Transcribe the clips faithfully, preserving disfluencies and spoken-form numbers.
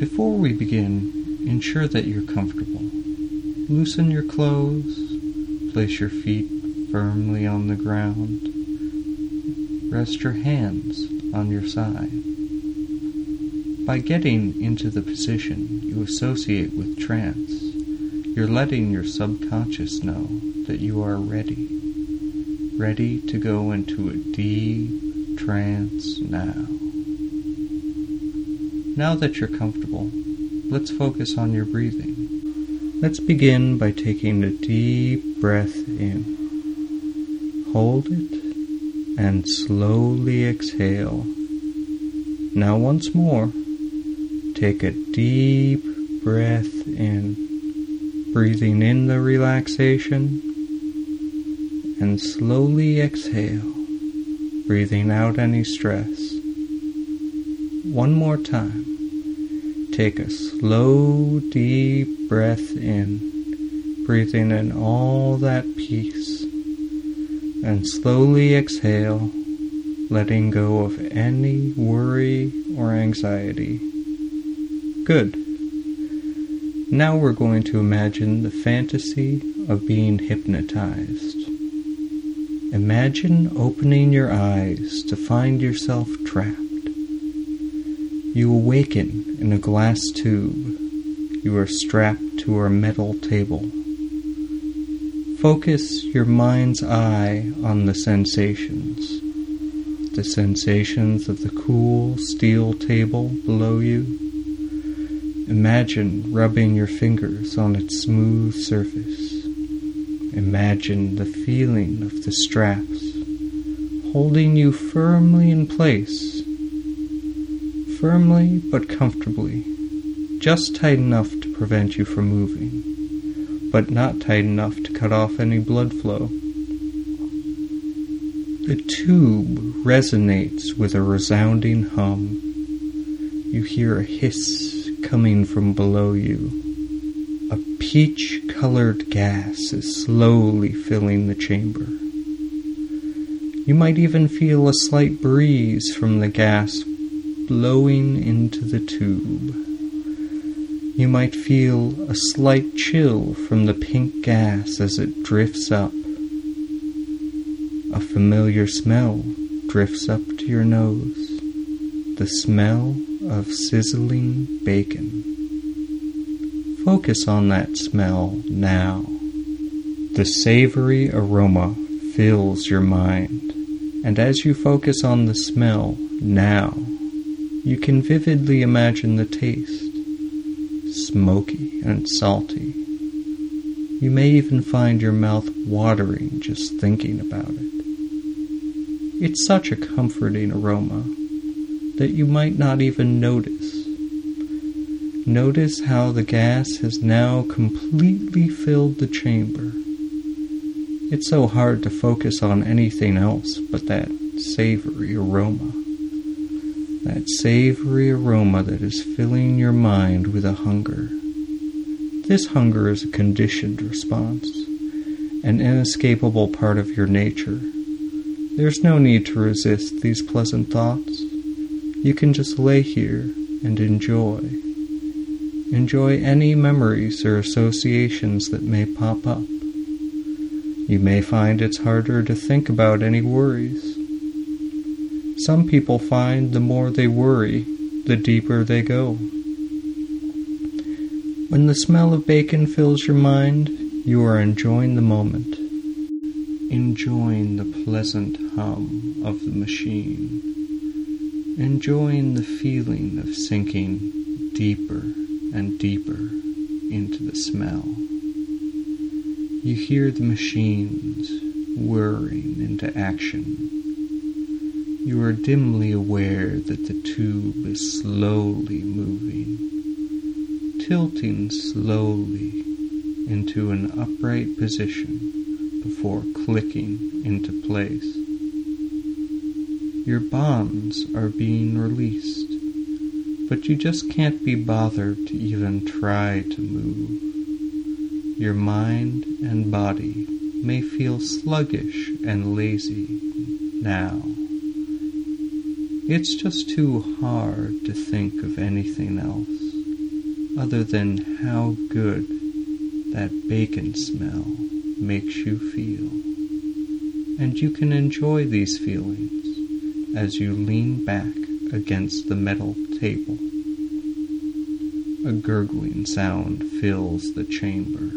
Before we begin, ensure that you're comfortable. Loosen your clothes, place your feet firmly on the ground. Rest your hands on your side. By getting into the position you associate with trance, you're letting your subconscious know that you are ready, ready to go into a deep trance now. Now that you're comfortable, let's focus on your breathing. Let's begin by taking a deep breath in. Hold it and slowly exhale. Now once more, take a deep breath in, breathing in the relaxation, and slowly exhale, breathing out any stress. One more time. Take a slow, deep breath in, breathing in all that peace, and slowly exhale, letting go of any worry or anxiety. Good. Now we're going to imagine the fantasy of being hypnotized. Imagine opening your eyes to find yourself trapped. You awaken in a glass tube. You are strapped to a metal table. Focus your mind's eye on the sensations. The sensations of the cool steel table below you. Imagine rubbing your fingers on its smooth surface. Imagine the feeling of the straps holding you firmly in place. Firmly but comfortably, just tight enough to prevent you from moving, but not tight enough to cut off any blood flow. The tube resonates with a resounding hum. You hear a hiss coming from below you. A peach-colored gas is slowly filling the chamber. You might even feel a slight breeze from the gas blowing into the tube. You might feel a slight chill from the pink gas as it drifts up. A familiar smell drifts up to your nose. The smell of sizzling bacon. Focus on that smell now. The savory aroma fills your mind, and as you focus on the smell now, you can vividly imagine the taste, smoky and salty. You may even find your mouth watering just thinking about it. It's such a comforting aroma that you might not even notice. Notice how the gas has now completely filled the chamber. It's so hard to focus on anything else but that savory aroma. That savory aroma that is filling your mind with a hunger. This hunger is a conditioned response, an inescapable part of your nature. There's no need to resist these pleasant thoughts. You can just lay here and enjoy. Enjoy any memories or associations that may pop up. You may find it's harder to think about any worries. Some people find the more they worry, the deeper they go. When the smell of bacon fills your mind, you are enjoying the moment, enjoying the pleasant hum of the machine, enjoying the feeling of sinking deeper and deeper into the smell. You hear the machines whirring into action. You are dimly aware that the tube is slowly moving, tilting slowly into an upright position before clicking into place. Your bonds are being released, but you just can't be bothered to even try to move. Your mind and body may feel sluggish and lazy now. It's just too hard to think of anything else. other than how good that bacon smell makes you feel. And you can enjoy these feelings as you lean back against the metal table. A gurgling sound fills the chamber.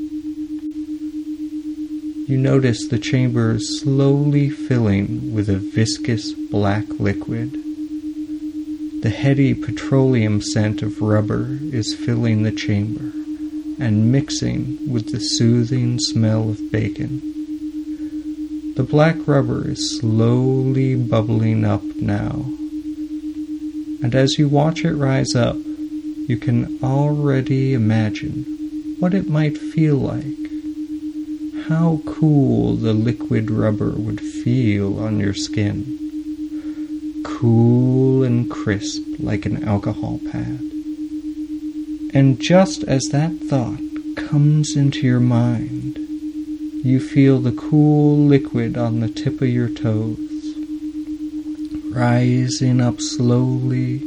You notice the chamber is slowly filling with a viscous black liquid. The heady petroleum scent of rubber is filling the chamber and mixing with the soothing smell of bacon. The black rubber is slowly bubbling up now, and as you watch it rise up, you can already imagine what it might feel like. How cool the liquid rubber would feel on your skin. Cool and crisp like an alcohol pad. And just as that thought comes into your mind, you feel the cool liquid on the tip of your toes, rising up slowly,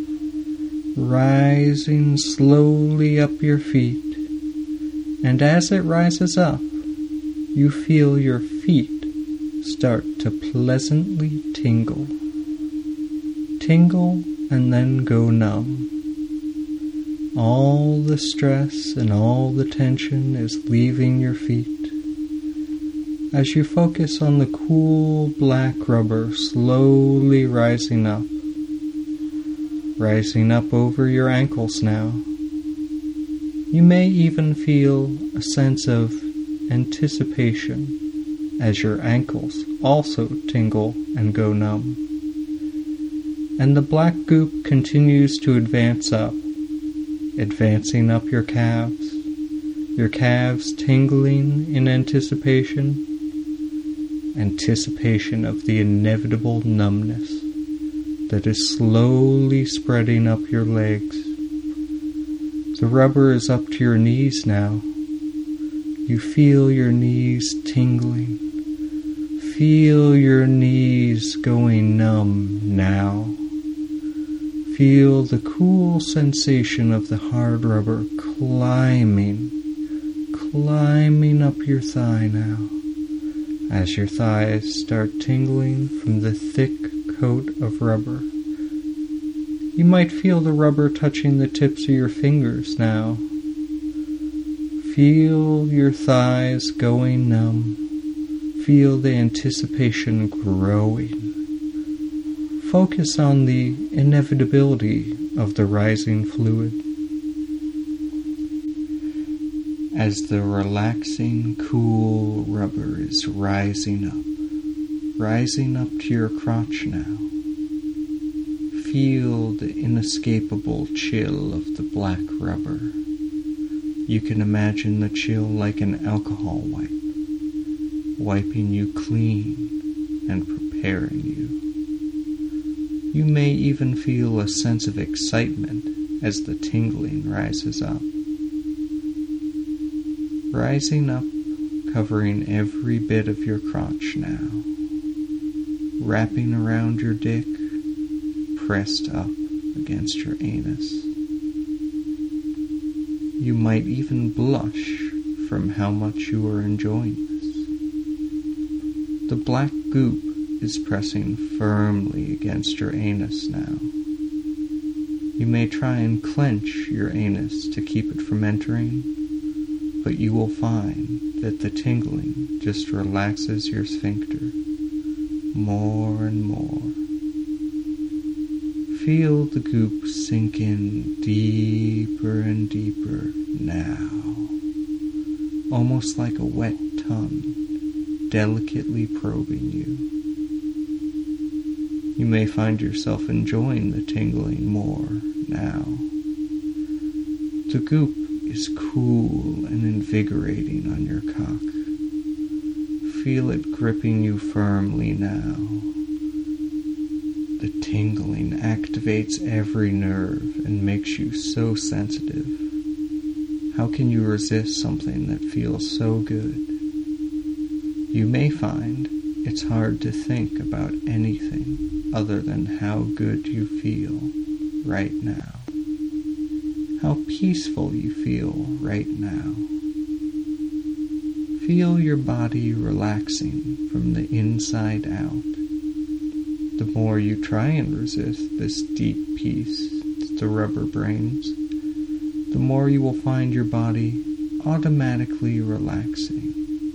rising slowly up your feet, and as it rises up, you feel your feet start to pleasantly tingle. Tingle and then go numb. All the stress and all the tension is leaving your feet as you focus on the cool black rubber slowly rising up, rising up over your ankles now. You may even feel a sense of anticipation as your ankles also tingle and go numb. And the black goop continues to advance up, advancing up your calves, your calves tingling in anticipation, anticipation of the inevitable numbness that is slowly spreading up your legs. The rubber is up to your knees now. You feel your knees tingling. Feel your knees going numb now. Feel the cool sensation of the hard rubber climbing, climbing up your thigh now, as your thighs start tingling from the thick coat of rubber. You might feel the rubber touching the tips of your fingers now. Feel your thighs going numb. Feel the anticipation growing. Focus on the inevitability of the rising fluid. As the relaxing, cool rubber is rising up, rising up to your crotch now, feel the inescapable chill of the black rubber. You can imagine the chill like an alcohol wipe, wiping you clean and preparing you. You may even feel a sense of excitement as the tingling rises up. Rising up, covering every bit of your crotch now, wrapping around your dick, pressed up against your anus. You might even blush from how much you are enjoying this. The black goop is pressing firmly against your anus now. You may try and clench your anus to keep it from entering, but you will find that the tingling just relaxes your sphincter more and more. Feel the goop sink in deeper and deeper now, almost like a wet tongue delicately probing you. You may find yourself enjoying the tingling more now. The goop is cool and invigorating on your cock. Feel it gripping you firmly now. The tingling activates every nerve and makes you so sensitive. How can you resist something that feels so good? You may find it's hard to think about anything other than how good you feel right now. how peaceful you feel right now. Feel your body relaxing from the inside out. The more you try and resist this deep peace that the rubber brings, the more you will find your body automatically relaxing.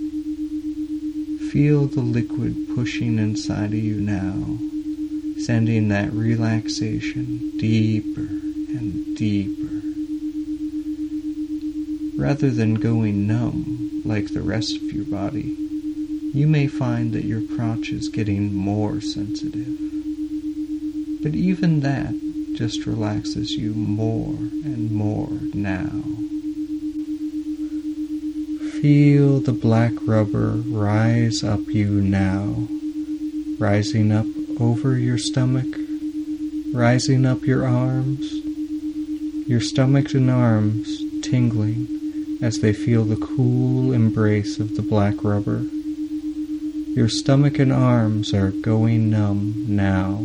Feel the liquid pushing inside of you now, sending that relaxation deeper and deeper. Rather than going numb like the rest of your body, you may find that your crotch is getting more sensitive. But even that just relaxes you more and more now. Feel the black rubber rise up you now, rising up over your stomach, rising up your arms, your stomach and arms tingling as they feel the cool embrace of the black rubber. Your stomach and arms are going numb now.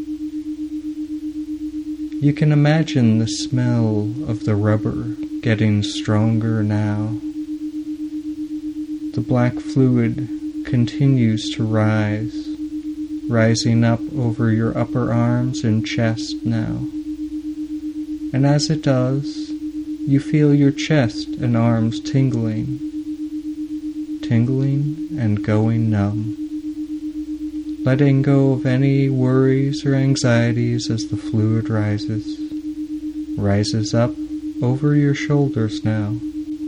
You can imagine the smell of the rubber getting stronger now. The black fluid continues to rise, rising up over your upper arms and chest now. And as it does, you feel your chest and arms tingling, tingling and going numb, letting go of any worries or anxieties as the fluid rises, rises up over your shoulders now.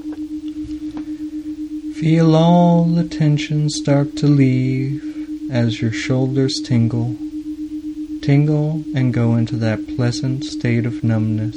Feel all the tension start to leave as your shoulders tingle, tingle and go into that pleasant state of numbness.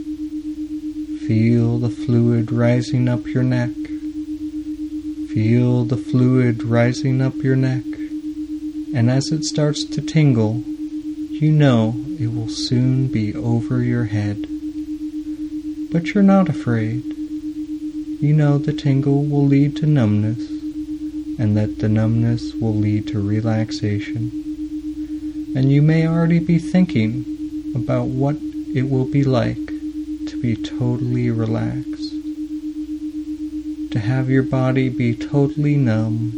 Feel the fluid rising up your neck. Feel the fluid rising up your neck. And as it starts to tingle, you know it will soon be over your head. But you're not afraid. You know the tingle will lead to numbness, and that the numbness will lead to relaxation. And you may already be thinking about what it will be like to be totally relaxed, to have your body be totally numb.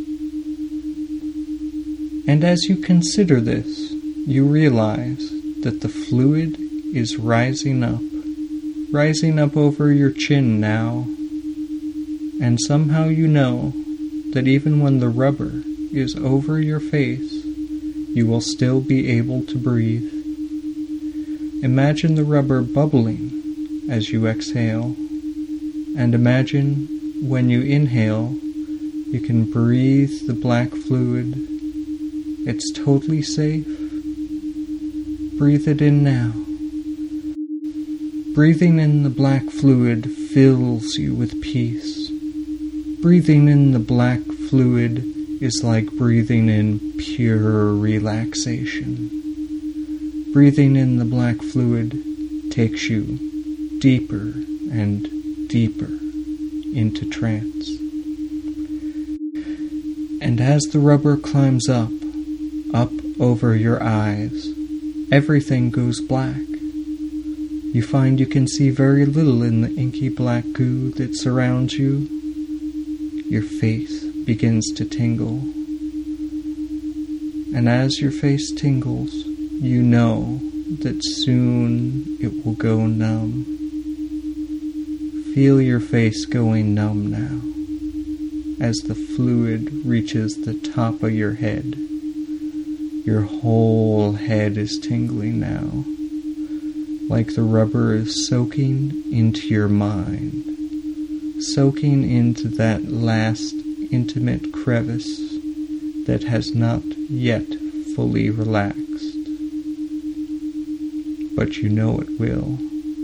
And as you consider this, you realize that the fluid is rising up, rising up over your chin now. And somehow you know that even when the rubber is over your face, you will still be able to breathe. Imagine the rubber bubbling as you exhale, and imagine when you inhale, you can breathe the black fluid. It's totally safe. Breathe it in now. Breathing in the black fluid fills you with peace. Breathing in the black fluid is like breathing in pure relaxation. Breathing in the black fluid takes you deeper and deeper into trance. And as the rubber climbs up, up over your eyes, everything goes black. You find you can see very little in the inky black goo that surrounds you. Your face begins to tingle. And as your face tingles, you know that soon it will go numb. Feel your face going numb now, as the fluid reaches the top of your head. Your whole head is tingling now, like the rubber is soaking into your mind, soaking into that last intimate crevice that has not yet fully relaxed. But you know it will.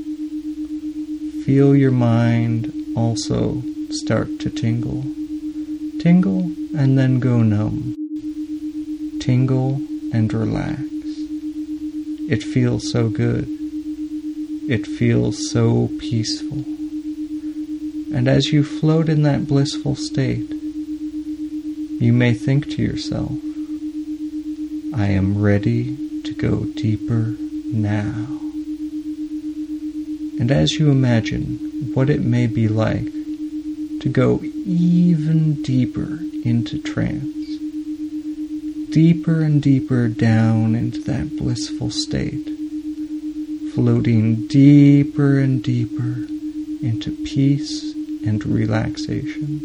Feel your mind also start to tingle. Tingle and then go numb. Tingle and relax. It feels so good. It feels so peaceful. And as you float in that blissful state, you may think to yourself, I am ready to go deeper now. And as you imagine what it may be like to go even deeper into trance, deeper and deeper down into that blissful state, floating deeper and deeper into peace and relaxation.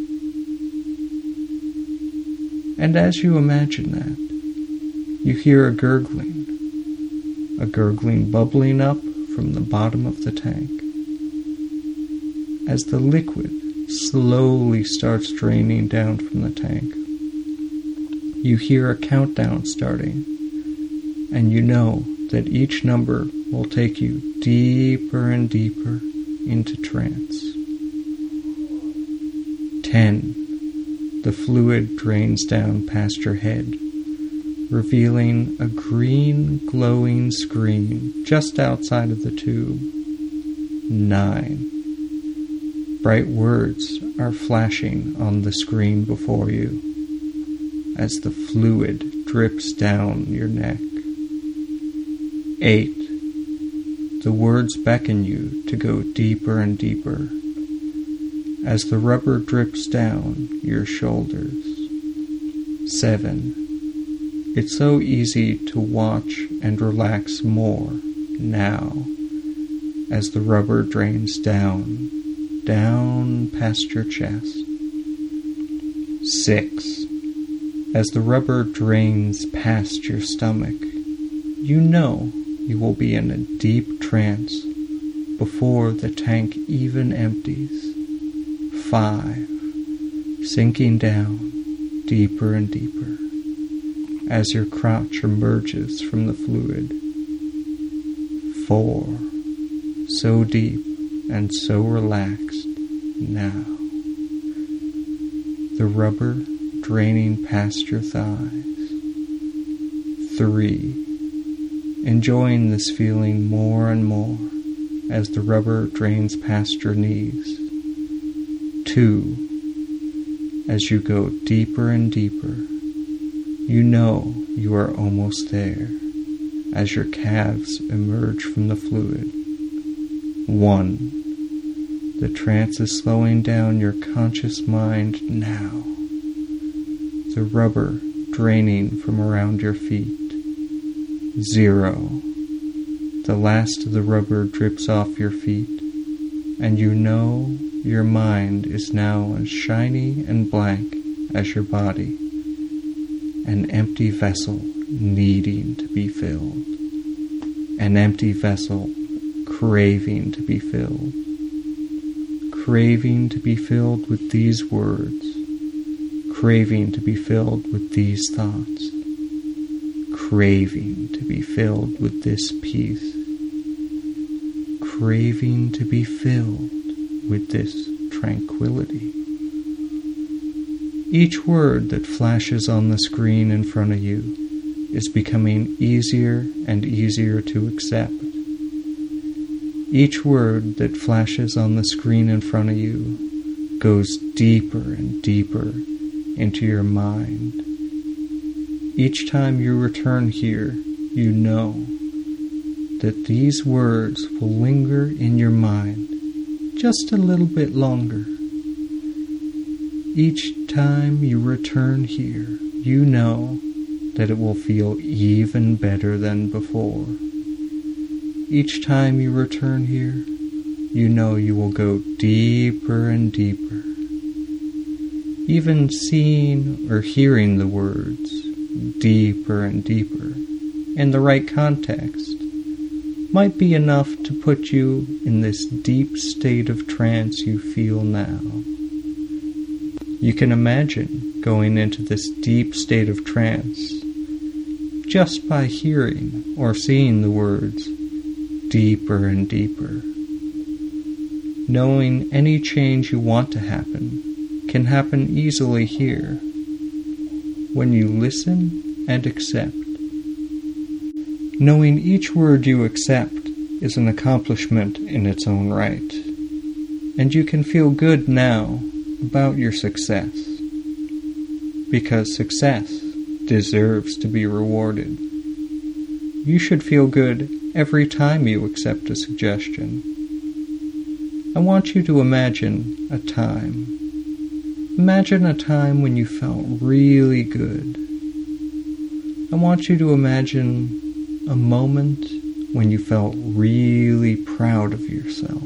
And as you imagine that, you hear a gurgling, a gurgling bubbling up from the bottom of the tank. As the liquid slowly starts draining down from the tank, you hear a countdown starting, and you know that each number will take you deeper and deeper into trance. Ten. The fluid drains down past your head, revealing a green glowing screen just outside of the tube. Nine. Bright words are flashing on the screen before you as the fluid drips down your neck. Eight. The words beckon you to go deeper and deeper as the rubber drips down your shoulders. Seven. It's so easy to watch and relax more now as the rubber drains down, down past your chest. Six. As the rubber drains past your stomach, you know you will be in a deep trance before the tank even empties. Five. Sinking down deeper and deeper as your crotch emerges from the fluid. Four. So deep and so relaxed now. The rubber draining past your thighs. Three. Enjoying this feeling more and more as the rubber drains past your knees. Two. As you go deeper and deeper, you know you are almost there as your calves emerge from the fluid. One. The trance is slowing down your conscious mind now. The rubber draining from around your feet. Zero. The last of the rubber drips off your feet, and you know your mind is now as shiny and blank as your body, an empty vessel needing to be filled, an empty vessel craving to be filled, craving to be filled with these words, craving to be filled with these thoughts, craving to be filled with this peace, craving to be filled with this tranquility. Each word that flashes on the screen in front of you is becoming easier and easier to accept. Each word that flashes on the screen in front of you goes deeper and deeper into your mind. Each time you return here, you know that these words will linger in your mind just a little bit longer. Each time you return here, you know that it will feel even better than before. Each time you return here, you know you will go deeper and deeper. Even seeing or hearing the words deeper and deeper in the right context might be enough to put you in this deep state of trance you feel now. You can imagine going into this deep state of trance just by hearing or seeing the words deeper and deeper. Knowing any change you want to happen can happen easily here when you listen and accept. Knowing each word you accept is an accomplishment in its own right, and you can feel good now about your success, because success deserves to be rewarded. You should feel good every time you accept a suggestion, I want you to imagine a time. Imagine a time when you felt really good. I want you to imagine a moment when you felt really proud of yourself.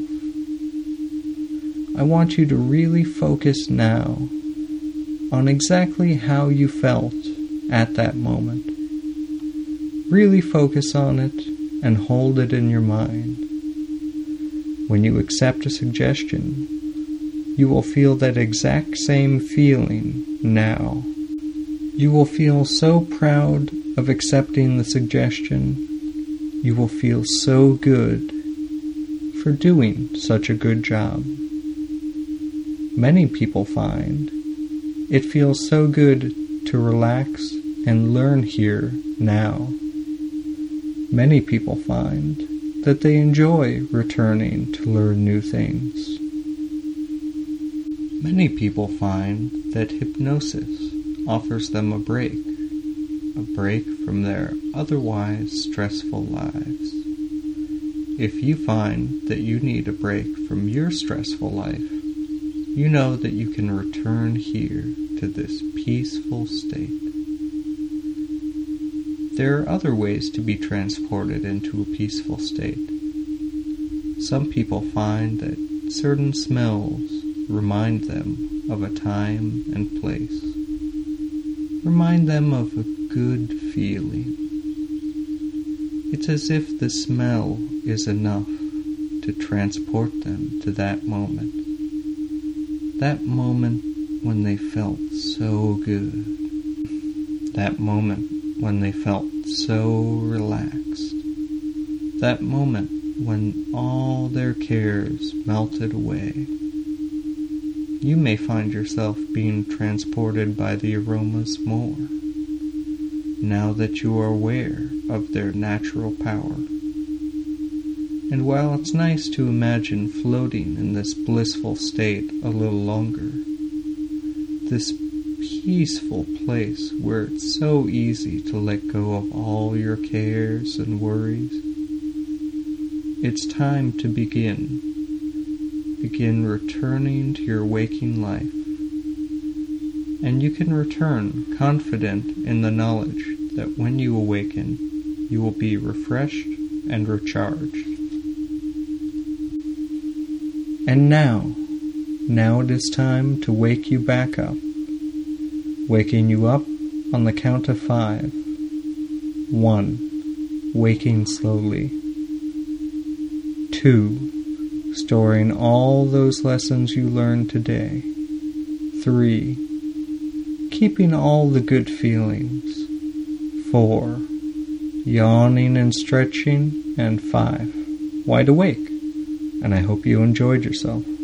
I want you to really focus now on exactly how you felt at that moment. Really focus on it and hold it in your mind. When you accept a suggestion, you will feel that exact same feeling now. You will feel so proud of accepting the suggestion. You will feel so good for doing such a good job. Many people find it feels so good to relax and learn here now. Many people find that they enjoy returning to learn new things. Many people find that hypnosis offers them a break, a break from their otherwise stressful lives. If you find that you need a break from your stressful life, you know that you can return here to this peaceful state. There are other ways to be transported into a peaceful state. Some people find that certain smells remind them of a time and place. Remind them of a good feeling. It's as if the smell is enough to transport them to that moment. That moment when they felt so good. That moment when they felt so relaxed. That moment when all their cares melted away. You may find yourself being transported by the aromas more, now that you are aware of their natural power. And while it's nice to imagine floating in this blissful state a little longer, this peaceful place where it's so easy to let go of all your cares and worries, it's time to begin. Begin returning to your waking life. And you can return confident in the knowledge that when you awaken, you will be refreshed and recharged. And now, now it is time to wake you back up. Waking you up on the count of five. One, waking slowly. Two, storing all those lessons you learned today. Three, keeping all the good feelings. Four, yawning and stretching. And five, wide awake. And I hope you enjoyed yourself.